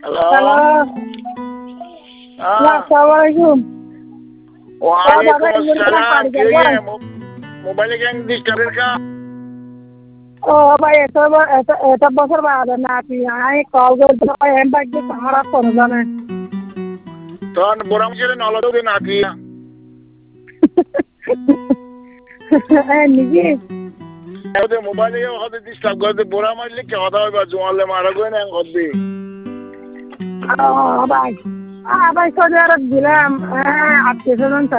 hello আসসালামু আলাইকুম মোবাইলে কেন ডিস্টার্বের কা ও ভাই এত বছর বাদ নাকি আমি কল করতে এম বাকি সারা কোন জানে তখন বড় মুখে নলদে নাকি নিজে ওদের মোবাইলে হতে ডিস্টার্ব করে বড় মারলে কি কথা হবে জোয়ালে মারা গো না করবে ভাই ভাই সৌদি আরব দিলাম আত্মীয় স্বজন